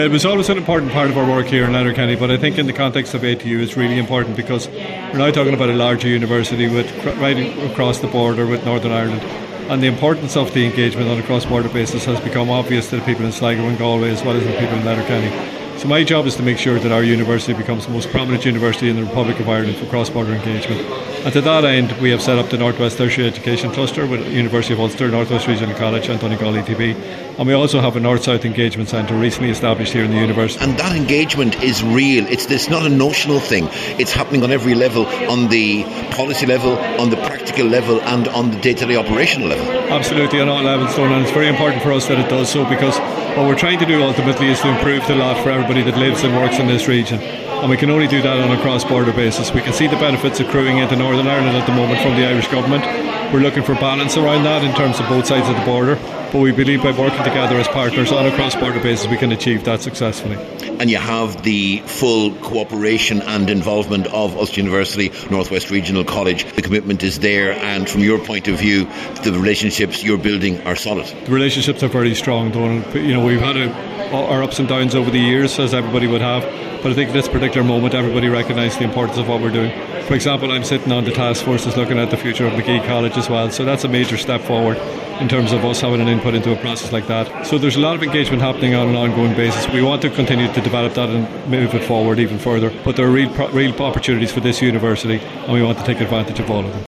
It was always an important part of our work here in Letterkenny, but I think in the context of ATU it's really important because we're now talking about a larger university with right across the border with Northern Ireland, and the importance of the engagement on a cross-border basis has become obvious to the people in Sligo and Galway as well as the people in Letterkenny. So my job is to make sure that our university becomes the most prominent university in the Republic of Ireland for cross-border engagement. And to that end, we have set up the Northwest Tertiary Education Cluster with University of Ulster, Northwest Regional College and Donegal ETB. And we also have a North-South Engagement Centre recently established here in the university. And that engagement is real. It's not a notional thing. It's happening on every level, on the policy level, on the practical level and on the day-to-day operational level. Absolutely, on all levels, Donal, and it's very important for us that it does so, because what we're trying to do ultimately is to improve the lot for everybody that lives and works in this region. And we can only do that on a cross-border basis. We can see the benefits accruing into Northern Ireland at the moment from the Irish government. We're looking for balance around that in terms of both sides of the border, but we believe by working together as partners on a cross-border basis we can achieve that successfully. And you have the full cooperation and involvement of Ulster University, Northwest Regional College. The commitment is there, and from your point of view, the relationships you're building are solid. The relationships are very strong, Donal. You know, we've had our ups and downs over the years, as everybody would have, but I think at this particular moment everybody recognised the importance of what we're doing. For example, I'm sitting on the task force that's looking at the future of Magee College as well, so that's a major step forward in terms of us having an input into a process like that. So there's a lot of engagement happening on an ongoing basis. We want to continue to develop that and move it forward even further, but there are real opportunities for this university and we want to take advantage of all of them.